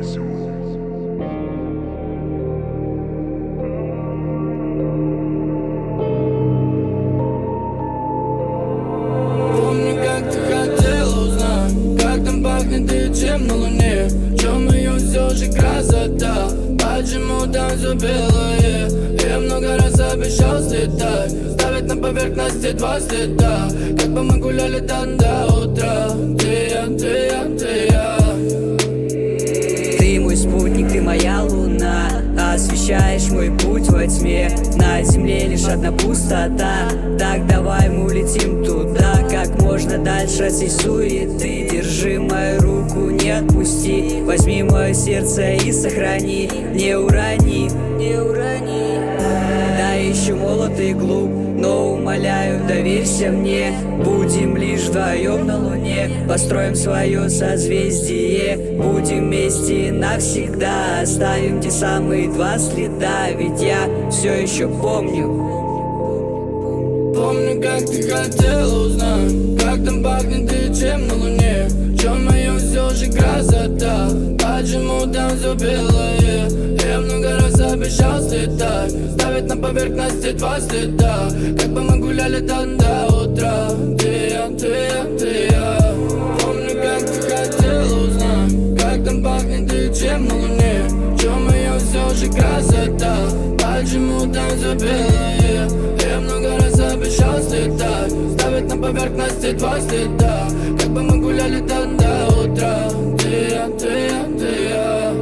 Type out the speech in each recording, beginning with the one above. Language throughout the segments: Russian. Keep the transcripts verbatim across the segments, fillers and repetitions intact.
Помню, как ты хотела узнать, как там пахнет и чем на луне. В чем ее все же красота, почему там все белое. Я много раз обещал слетать, ставить на поверхности два следа. Как бы мы гуляли там до утра. Ты я, ты я, ты я. Ты мой спутник, ты моя луна, освещаешь мой путь во тьме. На земле лишь одна пустота, так давай мы улетим туда, как можно дальше от всей суеты. Держи мою руку, не отпусти, возьми мое сердце и сохрани. Не урони, не урони. Да, еще молод и глуп, но умоляю, доверься мне. Будем лишь вдвоем на луне, построим свое созвездие. Будем вместе навсегда, оставим те самые два следа. Ведь я все еще помню. Помню, как ты хотела узнать, как там пахнет и чем на луне. В чем ее все же красота, почему там все белое. Я много раз обещал слетать, ставить на поверхности два следа. Как бы мы гуляли там до утра. Ты я, ты я, ты я. Помню, как ты хотела узнать, как там пахнет и чем на луне. В чем ее все же красота, почему там все белое. Я много раз обещал слетать, ставить на поверхности два следа. Как бы мы гуляли там до утра. Ты я, ты я, ты я.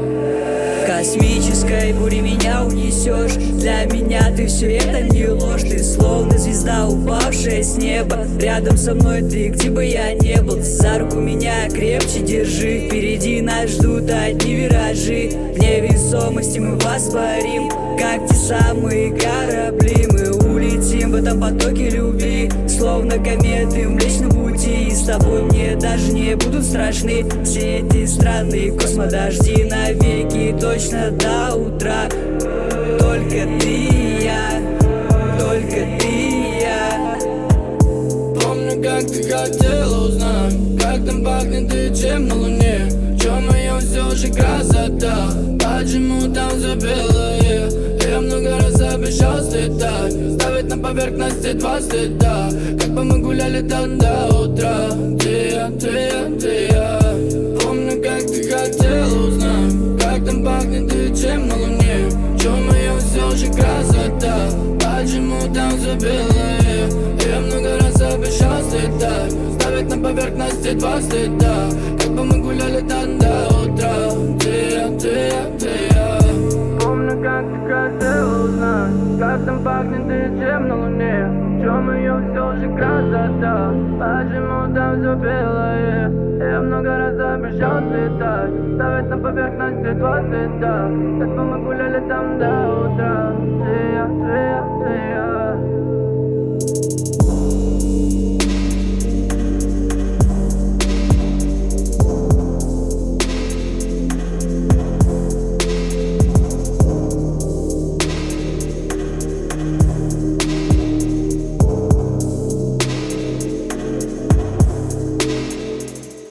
Космической буре меня унесешь. Для меня ты все это не ложь. Ты словно звезда, упавшая с неба. Рядом со мной ты, где бы я не был. За руку меня крепче держи. Впереди нас ждут одни виражи. В невесомости мы воспарим, как те самые корабли. Мы улетим в этом потоке любви, словно кометы в Млечном Пути. И с тобой мне даже не будут страшны все эти странные космодожди. Навеки точно до утра. Только ты и я, только ты и я. Помню, как ты хотела узнать, как там пахнет и чем на луне. В чем ее все же красота, почему там все белое. Я много раз обещал слетать, ставить на поверхности два следа. Как бы мы гуляли там до утра. Ты я, ты я, ты я. Помню, как ты хотела узнать, как там пахнет и чем на луне. В чем ее все же красота, почему там все белое. Я много раз обещал слетать, ставить на поверхности два следа. Как бы мы гуляли там до утра. Ты я, ты я, ты я. Помню, как ты хотела узнать, как там пахнет и чем на луне. В чем ее все же красота, почему там все белое. Я много раз обещал слетать, ставить на поверхности два следа. Как бы мы гуляли там до утра. Ты я, ты я, ты я.